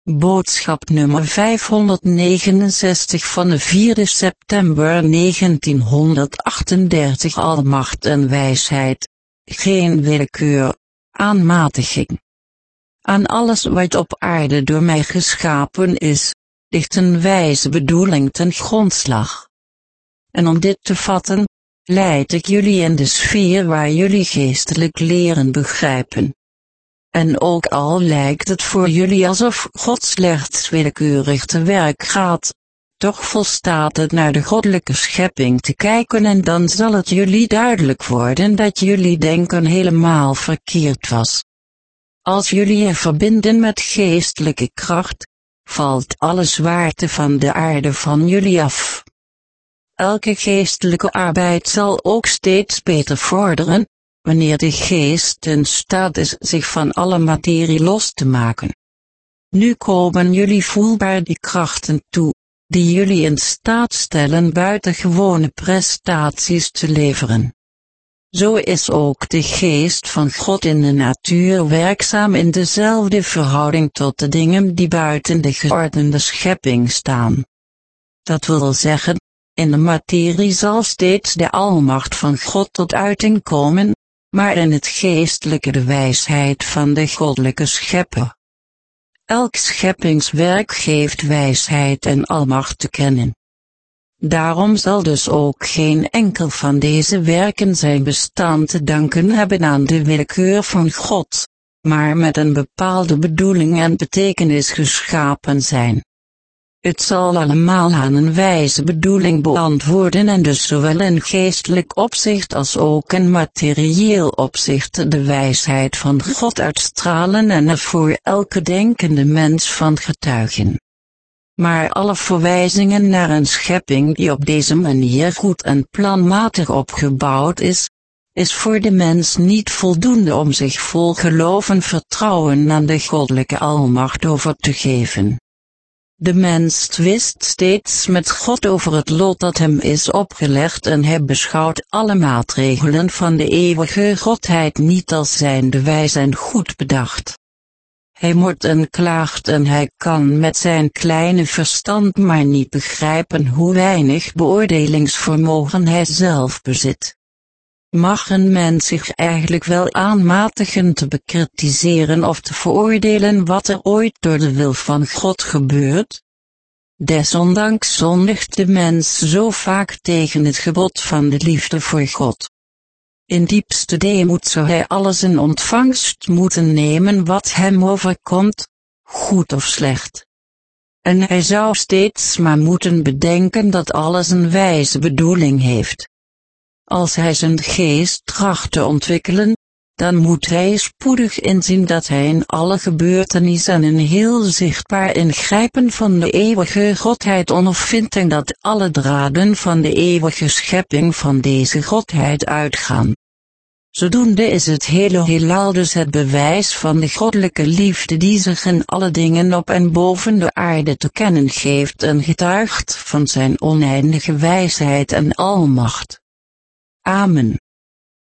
Boodschap nummer 569 van de 4 september 1938. Almacht en wijsheid. Geen willekeur, aanmatiging. Aan alles wat op aarde door mij geschapen is, ligt een wijze bedoeling ten grondslag. En om dit te vatten, leid ik jullie in de sfeer waar jullie geestelijk leren begrijpen. En ook al lijkt het voor jullie alsof God slechts willekeurig te werk gaat, toch volstaat het naar de goddelijke schepping te kijken en dan zal het jullie duidelijk worden dat jullie denken helemaal verkeerd was. Als jullie je verbinden met geestelijke kracht, valt alle zwaarte van de aarde van jullie af. Elke geestelijke arbeid zal ook steeds beter vorderen, wanneer de geest in staat is zich van alle materie los te maken. Nu komen jullie voelbaar die krachten toe, die jullie in staat stellen buitengewone prestaties te leveren. Zo is ook de geest van God in de natuur werkzaam in dezelfde verhouding tot de dingen die buiten de geordende schepping staan. Dat wil zeggen, in de materie zal steeds de almacht van God tot uiting komen, maar in het geestelijke de wijsheid van de goddelijke schepper. Elk scheppingswerk geeft wijsheid en almacht te kennen. Daarom zal dus ook geen enkel van deze werken zijn bestaan te danken hebben aan de willekeur van God, maar met een bepaalde bedoeling en betekenis geschapen zijn. Het zal allemaal aan een wijze bedoeling beantwoorden en dus zowel in geestelijk opzicht als ook in materieel opzicht de wijsheid van God uitstralen en er voor elke denkende mens van getuigen. Maar alle verwijzingen naar een schepping die op deze manier goed en planmatig opgebouwd is voor de mens niet voldoende om zich vol geloof en vertrouwen aan de goddelijke almacht over te geven. De mens twist steeds met God over het lot dat hem is opgelegd en hij beschouwt alle maatregelen van de eeuwige Godheid niet als zijnde wijs en goed bedacht. Hij mort en klaagt en hij kan met zijn kleine verstand maar niet begrijpen hoe weinig beoordelingsvermogen hij zelf bezit. Mag een mens zich eigenlijk wel aanmatigen te bekritiseren of te veroordelen wat er ooit door de wil van God gebeurt? Desondanks zondigt de mens zo vaak tegen het gebod van de liefde voor God. In diepste deemoed zou hij alles in ontvangst moeten nemen wat hem overkomt, goed of slecht. En hij zou steeds maar moeten bedenken dat alles een wijze bedoeling heeft. Als hij zijn geest tracht te ontwikkelen, dan moet hij spoedig inzien dat hij in alle gebeurtenissen en een heel zichtbaar ingrijpen van de eeuwige Godheid ondervindt en dat alle draden van de eeuwige schepping van deze Godheid uitgaan. Zodoende is het hele heelal dus het bewijs van de goddelijke liefde die zich in alle dingen op en boven de aarde te kennen geeft en getuigt van zijn oneindige wijsheid en almacht. Amen.